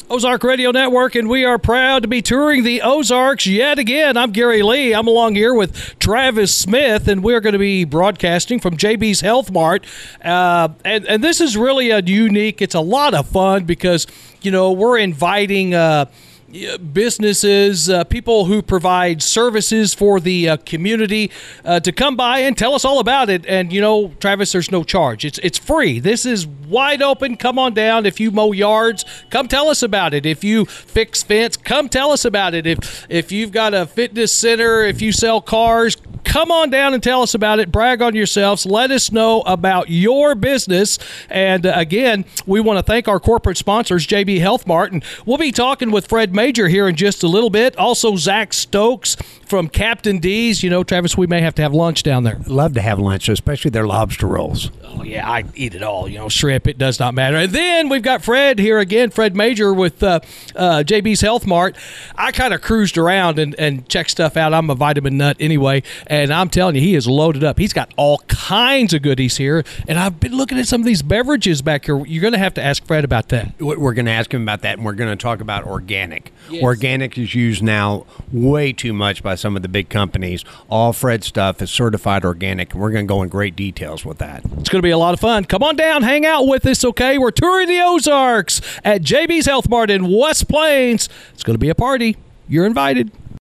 Ozark Radio Network, and we are proud to be touring the Ozarks yet again. I'm Gary Lee. I'm along here with Travis Smith, and we're going to be broadcasting from JB's Health Mart. And this is really a unique, it's a lot of fun because, we're inviting businesses, people who provide services for the community to come by and tell us all about it. And, Travis, there's no charge. It's free. This is wide open. Come on down. If you mow yards, come tell us about it. If you fix fence, come tell us about it. If you've got a fitness center, if you sell cars, come on down and tell us about it. Brag on yourselves. Let us know about your business. And again, we want to thank our corporate sponsors, JB Health Mart. And we'll be talking with Fred Major here in just a little bit. Also, Zach Stokes from Captain D's. Travis, we may have to have lunch down there. Love to have lunch, especially their lobster rolls. Oh, yeah, I eat it all. Shrimp, it does not matter. And then we've got Fred here again, Fred Major with JB's Health Mart. I kind of cruised around and checked stuff out. I'm a vitamin nut anyway, and I'm telling you, he is loaded up. He's got all kinds of goodies here, and I've been looking at some of these beverages back here. You're going to have to ask Fred about that. We're going to ask him about that, and we're going to talk about organic. Yes. Organic is used now way too much by some of the big companies. All Fred stuff is certified organic, and we're going to go in great details with that. It's going to be a lot of fun. Come on down, hang out with us, okay? We're touring the Ozarks at JB's Health Mart in West Plains. It's going to be a party. You're invited.